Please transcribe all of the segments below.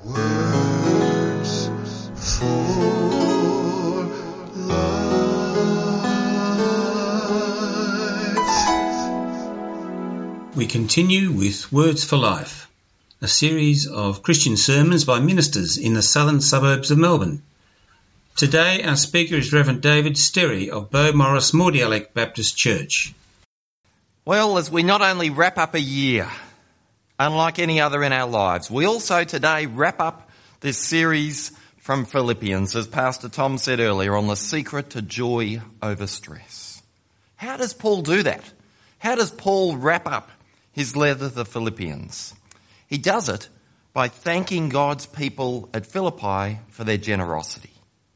Words for life. We continue with Words for Life, a series of Christian sermons by ministers in the southern suburbs of Melbourne. Today our speaker is Reverend David Sterry of Beaumaris Mordialloc Baptist Church. Well, as we not only wrap up a year, unlike any other in our lives, we also today wrap up this series from Philippians, as Pastor Tom said earlier, on the secret to joy over stress. How does Paul do that? How does Paul wrap up his letter to the Philippians? He does it by thanking God's people at Philippi for their generosity.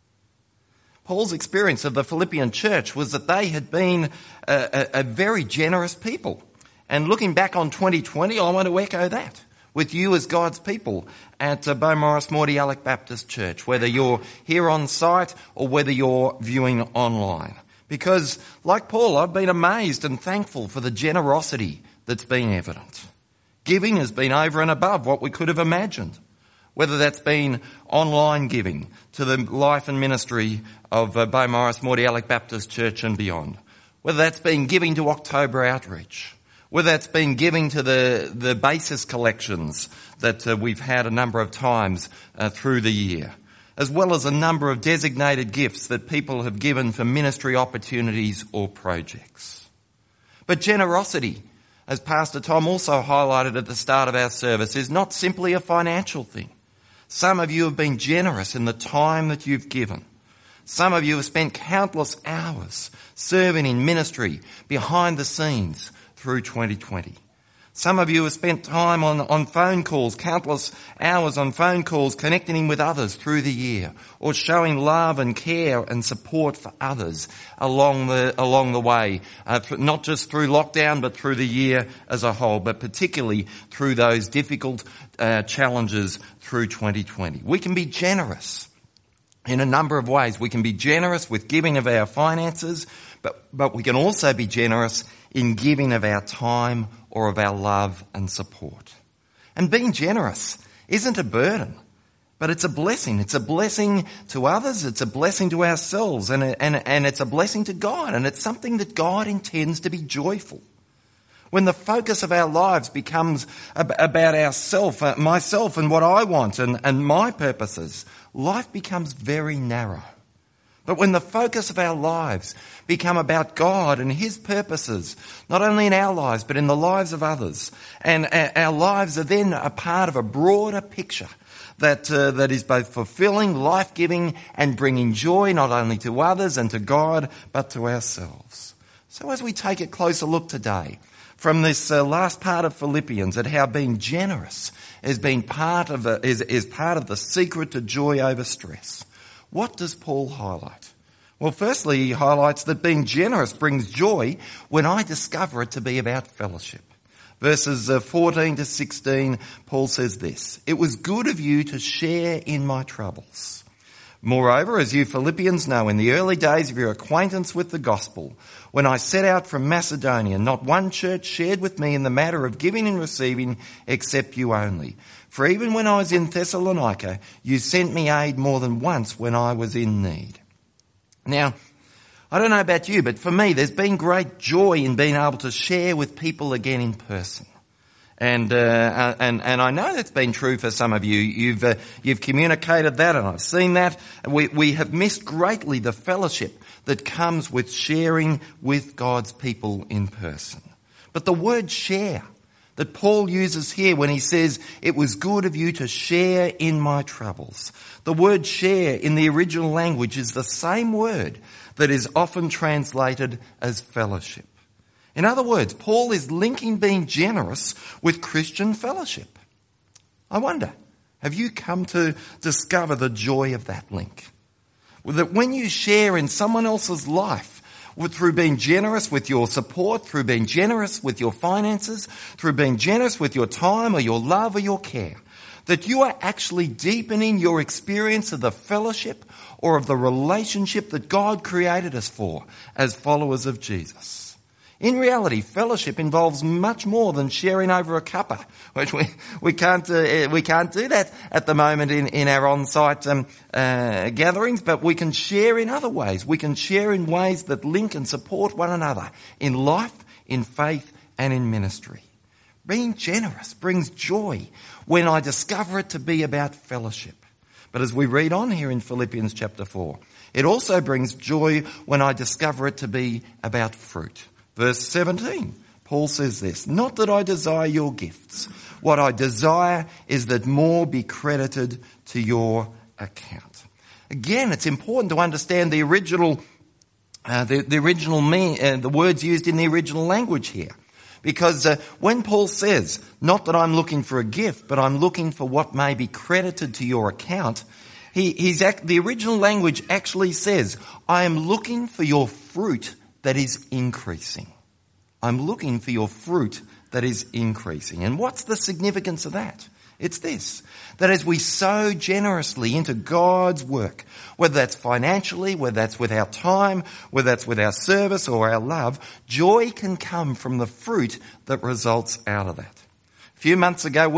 Paul's experience of the Philippian church was that they had been a very generous people. And looking back on 2020, I want to echo that with you as God's people at Beaumaris Mordialloc Baptist Church, whether you're here on site or whether you're viewing online. Because, like Paul, I've been amazed and thankful for the generosity that's been evident. Giving has been over and above what we could have imagined, whether that's been online giving to the life and ministry of Beaumaris Mordialloc Baptist Church and beyond, whether that's been giving to October Outreach, whether that's been giving to the basis collections that we've had a number of times through the year, as well as a number of designated gifts that people have given for ministry opportunities or projects. But generosity, as Pastor Tom also highlighted at the start of our service, is not simply a financial thing. Some of you have been generous in the time that you've given. Some of you have spent countless hours serving in ministry behind the scenes through 2020. Some of you have spent time on phone calls, countless hours on phone calls, connecting with others through the year, or showing love and care and support for others along the way, not just through lockdown, but through the year as a whole, but particularly through those difficult challenges through 2020. We can be generous in a number of ways. We can be generous with giving of our finances, but we can also be generous in giving of our time or of our love and support. And being generous isn't a burden, but it's a blessing. It's a blessing to others, it's a blessing to ourselves, and it's a blessing to God, and it's something that God intends to be joyful. When the focus of our lives becomes about myself and what I want and my purposes, life becomes very narrow. But when the focus of our lives become about God and His purposes, not only in our lives, but in the lives of others, and our lives are then a part of a broader picture that is both fulfilling, life-giving, and bringing joy not only to others and to God, but to ourselves. So as we take a closer look today from this last part of Philippians at how being generous is part of the secret to joy over stress, what does Paul highlight? Well, firstly, he highlights that being generous brings joy when I discover it to be about fellowship. Verses 14 to 16, Paul says this: "It was good of you to share in my troubles. Moreover, as you Philippians know, in the early days of your acquaintance with the gospel, when I set out from Macedonia, not one church shared with me in the matter of giving and receiving except you only. For even when I was in Thessalonica, you sent me aid more than once when I was in need." Now, I don't know about you, but for me, there's been great joy in being able to share with people again in person. And I know that's been true for some of you. You've communicated that, and I've seen that. We have missed greatly the fellowship that comes with sharing with God's people in person. But the word share that Paul uses here when he says, "It was good of you to share in my troubles," the word share in the original language is the same word that is often translated as fellowship. In other words, Paul is linking being generous with Christian fellowship. I wonder, have you come to discover the joy of that link? That when you share in someone else's life, through being generous with your support, through being generous with your finances, through being generous with your time or your love or your care, that you are actually deepening your experience of the fellowship or of the relationship that God created us for as followers of Jesus. In reality, fellowship involves much more than sharing over a cuppa, which we can't do that at the moment in our on-site gatherings, but we can share in other ways. We can share in ways that link and support one another in life, in faith, and in ministry. Being generous brings joy when I discover it to be about fellowship. But as we read on here in Philippians chapter 4, it also brings joy when I discover it to be about fruit. Verse 17, Paul says this, "Not that I desire your gifts. What I desire is that more be credited to your account." Again, it's important to understand the words used in the original language here. Because when Paul says, not that I'm looking for a gift, but I'm looking for what may be credited to your account, the original language actually says, I am looking for your fruit that is increasing. I'm looking for your fruit that is increasing. And what's the significance of that? It's this, that as we sow generously into God's work, whether that's financially, whether that's with our time, whether that's with our service or our love, joy can come from the fruit that results out of that. A few months ago,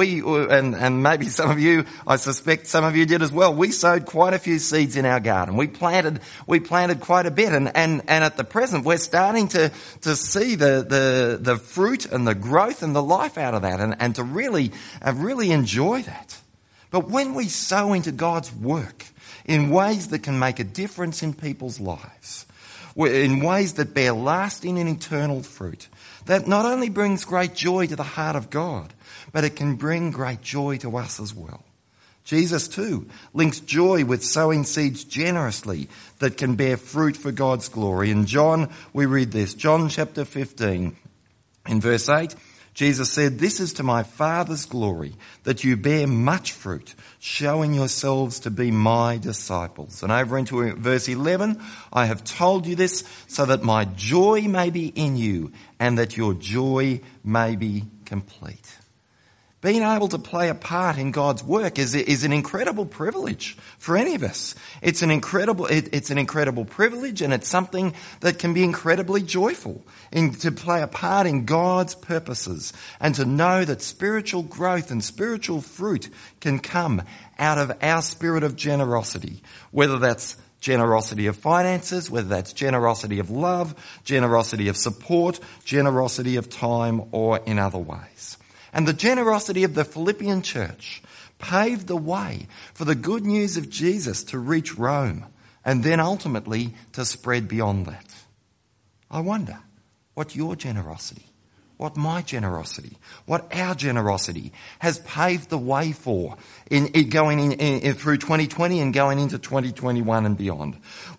and maybe some of you, I suspect some of you did as well, we sowed quite a few seeds in our garden. We planted quite a bit, and at the present we're starting to see the fruit and the growth and the life out of that, and to really enjoy that. But when we sow into God's work in ways that can make a difference in people's lives, in ways that bear lasting and eternal fruit, that not only brings great joy to the heart of God, but it can bring great joy to us as well. Jesus too links joy with sowing seeds generously that can bear fruit for God's glory. In John, we read this, John chapter 15, in verse 8, Jesus said, "This is to my Father's glory, that you bear much fruit, showing yourselves to be my disciples." And over into verse 11, "I have told you this so that my joy may be in you and that your joy may be complete." Being able to play a part in God's work is an incredible privilege for any of us. It's an incredible privilege, and it's something that can be incredibly joyful to play a part in God's purposes and to know that spiritual growth and spiritual fruit can come out of our spirit of generosity, whether that's generosity of finances, whether that's generosity of love, generosity of support, generosity of time, or in other ways. And the generosity of the Philippian church paved the way for the good news of Jesus to reach Rome and then ultimately to spread beyond that. I wonder what your generosity, what my generosity, what our generosity has paved the way for in going in through 2020 and going into 2021 and beyond,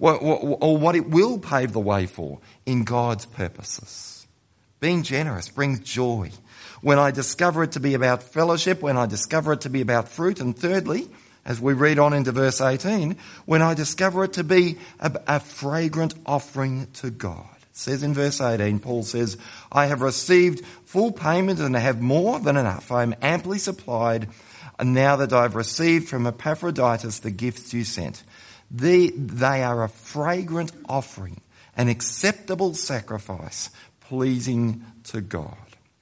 or what it will pave the way for in God's purposes. Being generous brings joy. When I discover it to be about fellowship, when I discover it to be about fruit, and thirdly, as we read on into verse 18, when I discover it to be a fragrant offering to God. It says in verse 18, Paul says, "I have received full payment and have more than enough. I am amply supplied, and now that I have received from Epaphroditus the gifts you sent. They are a fragrant offering, an acceptable sacrifice, pleasing to God."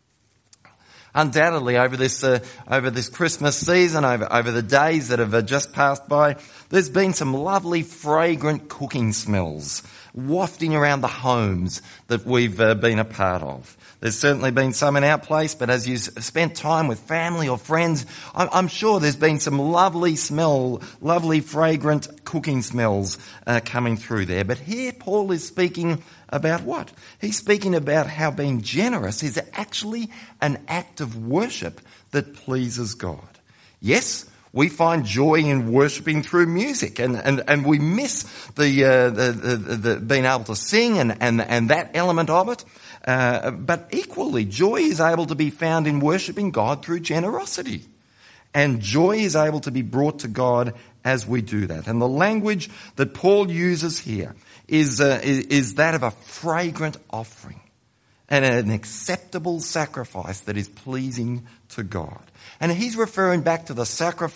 Undoubtedly, over this Christmas season, over the days that have just passed by, there's been some lovely fragrant cooking smells wafting around the homes that we've been a part of. There's certainly been some in our place, but as you spent time with family or friends, I'm sure there's been some lovely fragrant cooking smells coming through there. But here Paul is speaking about what? He's speaking about how being generous is actually an act of worship that pleases God. Yes, we find joy in worshipping through music, and we miss the being able to sing and that element of it. But equally, joy is able to be found in worshipping God through generosity. And joy is able to be brought to God as we do that. And the language that Paul uses here is that of a fragrant offering and an acceptable sacrifice that is pleasing to God. And he's referring back to the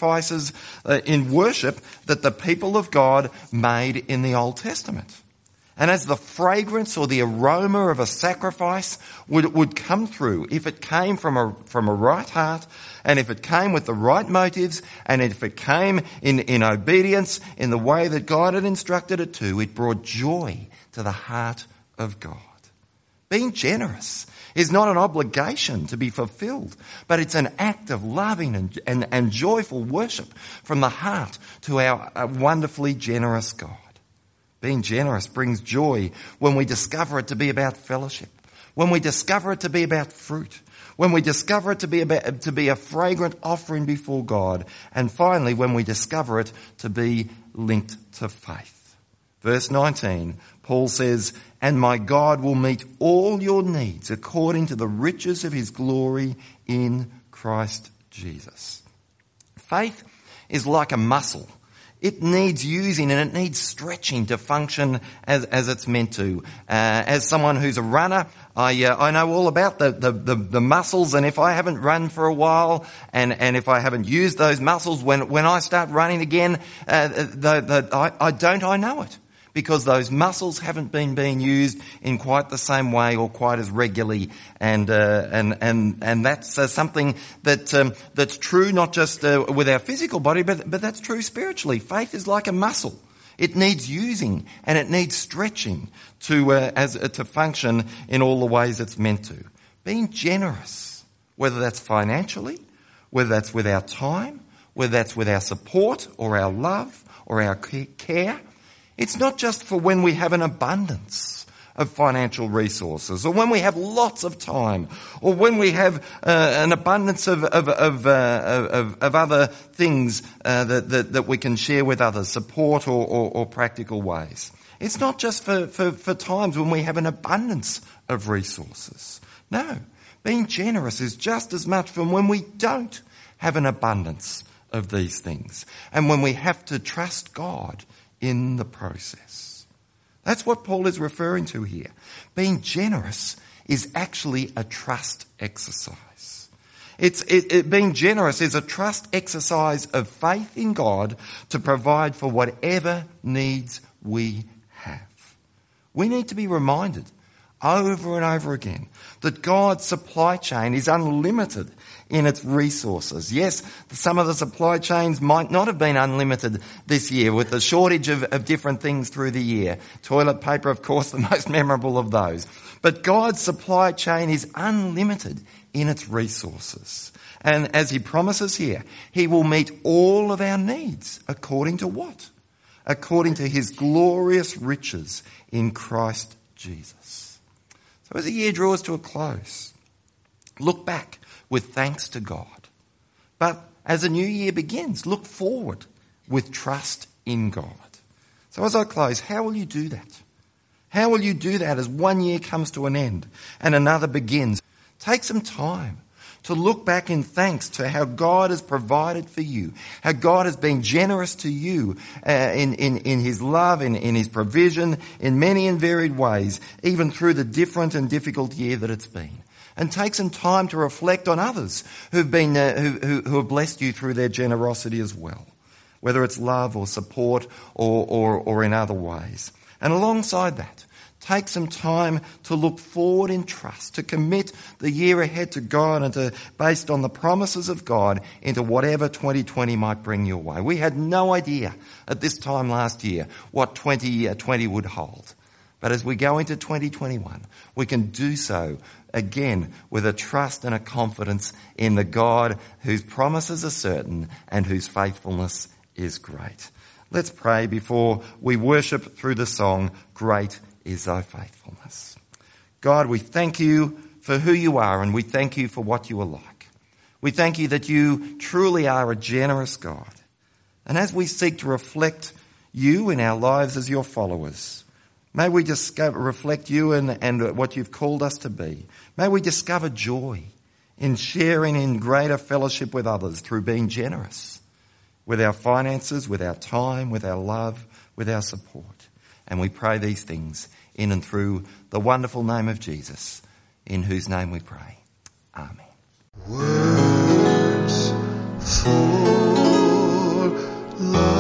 sacrifices in worship that the people of God made in the Old Testament. And as the fragrance or the aroma of a sacrifice would come through, if it came from a right heart, and if it came with the right motives, and if it came in obedience in the way that God had instructed it to, it brought joy to the heart of God. Being generous is not an obligation to be fulfilled, but it's an act of loving and joyful worship from the heart to our wonderfully generous God. Being generous brings joy when we discover it to be about fellowship, when we discover it to be about fruit, when we discover it to be a fragrant offering before God, and finally when we discover it to be linked to faith. Verse 19, Paul says, "And my God will meet all your needs according to the riches of his glory in Christ Jesus." Faith is like a muscle. It needs using and it needs stretching to function as it's meant to. As someone who's a runner, I know all about the muscles, and if I haven't run for a while and if I haven't used those muscles, when I start running again, I know it. Because those muscles haven't been being used in quite the same way or quite as regularly, and that's something that's true not just with our physical body, but that's true spiritually. Faith is like a muscle; it needs using and it needs stretching to function in all the ways it's meant to. Being generous, whether that's financially, whether that's with our time, whether that's with our support or our love or our care. It's not just for when we have an abundance of financial resources, or when we have lots of time, or when we have an abundance of other things that we can share with others, support or practical ways. It's not just for times when we have an abundance of resources. No, being generous is just as much from when we don't have an abundance of these things, and when we have to trust God in the process. That's what Paul is referring to here. Being generous is actually a trust exercise. Being generous is a trust exercise of faith in God to provide for whatever needs we have. We need to be reminded over and over again that God's supply chain is unlimited in its resources. Yes, some of the supply chains might not have been unlimited this year with the shortage of different things through the year. Toilet paper, of course, the most memorable of those. But God's supply chain is unlimited in its resources. And as he promises here, he will meet all of our needs according to what? According to his glorious riches in Christ Jesus. So as the year draws to a close, look back with thanks to God. But as a new year begins, look forward with trust in God. So as I close, how will you do that? How will you do that as one year comes to an end and another begins? Take some time to look back in thanks to how God has provided for you, how God has been generous to you in his love, in his provision, in many and varied ways, even through the different and difficult year that it's been. And take some time to reflect on others who've been who have blessed you through their generosity as well, whether it's love or support or in other ways. And alongside that, take some time to look forward in trust, to commit the year ahead to God and to, based on the promises of God, into whatever 2020 might bring your way. We had no idea at this time last year what 2020 would hold. But as we go into 2021, we can do so again with a trust and a confidence in the God whose promises are certain and whose faithfulness is great. Let's pray before we worship through the song, Great is Thy Faithfulness. God, we thank you for who you are, and we thank you for what you are like. We thank you that you truly are a generous God. And as we seek to reflect you in our lives as your followers, may we reflect you and what you've called us to be. May we discover joy in sharing in greater fellowship with others through being generous with our finances, with our time, with our love, with our support. And we pray these things in and through the wonderful name of Jesus, in whose name we pray. Amen. Words for love.